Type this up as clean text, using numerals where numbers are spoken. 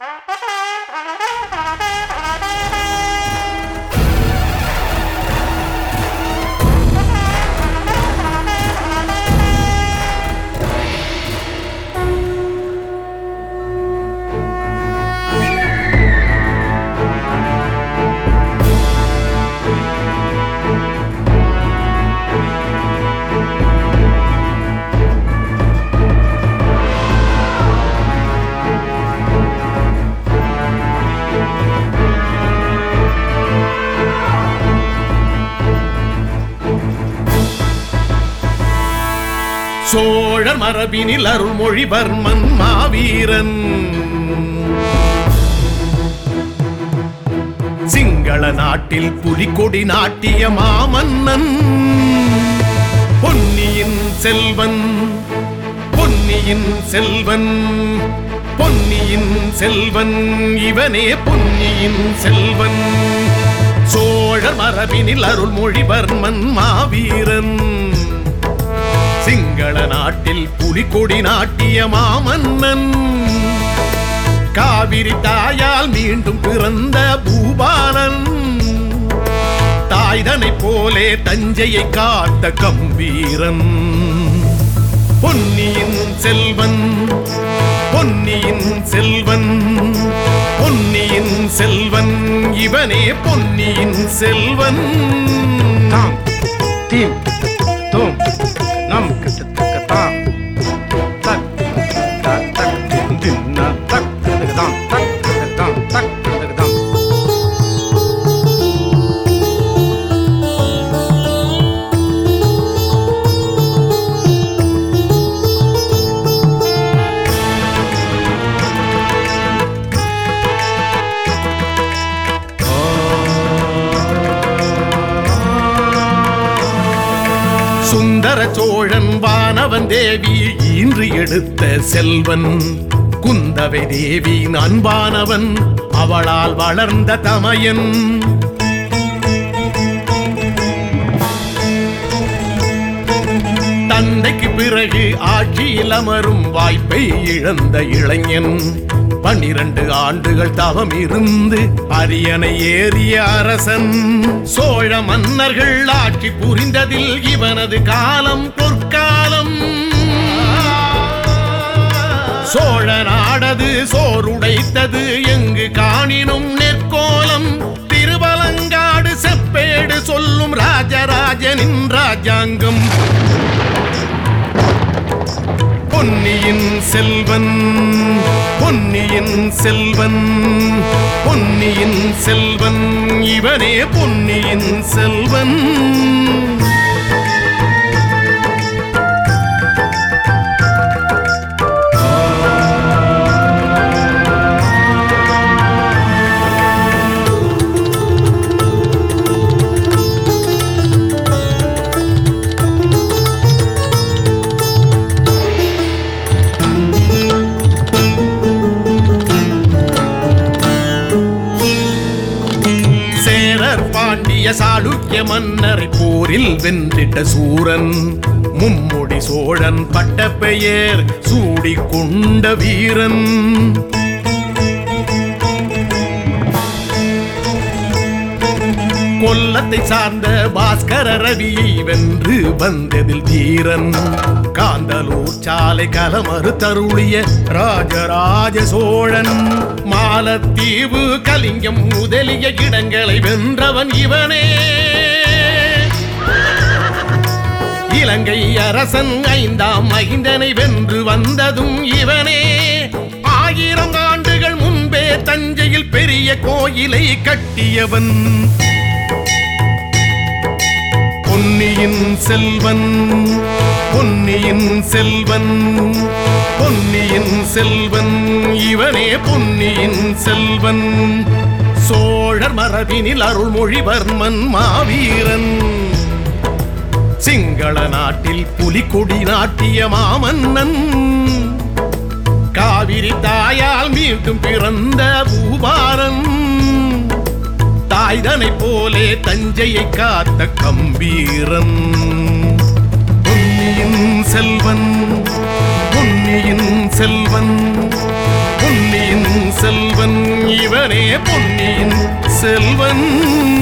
சோழர் மரபினில் அருள்மொழிவர்மன் மாவீரன், சிங்கள நாட்டில் புலிகொடி நாட்டிய மாமன்னன், பொன்னியின் செல்வன், பொன்னியின் செல்வன், பொன்னியின் செல்வன், இவனே பொன்னியின் செல்வன். சோழர் மரபினில் அருள்மொழிவர்மன் மாவீரன், சிங்கள நாட்டில் புலிகொடி நாட்டிய மாமன்னன், காவிரி தாயால் மீண்டும் பிறந்த பூபாலன், தாய்தனை போலே தஞ்சையை காத்த கம்பீரன். பொன்னியின் செல்வன், பொன்னியின் செல்வன், பொன்னியின் செல்வன், இவனே பொன்னியின் செல்வன். தாம் தீம் தோம் நம் தாம் தக் தக் தக் தின்ன தக் தாம் தக் தாம் தக் தாம். சுந்தர சோழன் வானவன் தேவி ஈன்று எடுத்த செல்வன், குந்தவை தேவி அன்பானவன், அவளால் வளர்ந்த தமையன். தந்தைக்கு பிறகு ஆட்சியில் அமரும் வாய்ப்பை இழந்த இளைஞன், 12 ஆண்டுகள் தவம் இருந்து அரியணை ஏறிய அரசன். சோழ மன்னர்கள் ஆட்சி புரிந்ததில் இவனது காலம் பொற்காலம். சோழ நாடது சோறுடைத்தது எங்கு காணினும் நெற்கோலம். திருவலங்காடு செப்பேடு சொல்லும் ராஜராஜனின் ராஜாங்கம். பொன்னியின் செல்வன், பொன்னியின் செல்வன், பொன்னியின் செல்வன், இவனே பொன்னியின் செல்வன். சாளுக்கிய மன்னரை போரில் வென்றிட்ட சூரன், மும்முடி சோழன் பட்ட பெயர் சூடிக்கொண்ட வீரன். கொல்லத்தை சார்ந்த பாஸ்கர ரவியை வென்று வந்ததில் தீரன். காந்தலூர் சாலை கலமறு தருளிய ராஜராஜ சோழன். மாலத்தீவு கலிங்கம் முதலிய இடங்களை வென்றவன் இவனே. இலங்கை அரசன் 5ஆம் மகிந்தனை வென்று வந்ததும் இவனே. 1000 ஆண்டுகள் முன்பே தஞ்சையில் பெரிய கோயிலை கட்டியவன். பொன்னியின் செல்வன், பொன்னியின் செல்வன், பொன்னியின் செல்வன், இவனே பொன்னியின் செல்வன். சோழர் மரபினில் அருள்மொழிவர்மன் மாவீரன், சிங்கள நாட்டில் புலிகொடி நாட்டிய மாமன்னன். காவிரி தாயால் மீண்டும் பிறந்த பூபாலன், தாய்தனை போலே தஞ்சையை காத்த கம்பீரன். பொன்னியின் செல்வன், பொன்னியின் செல்வன், பொன்னியின் செல்வன், தலைவனே பொன்னியின் செல்வன்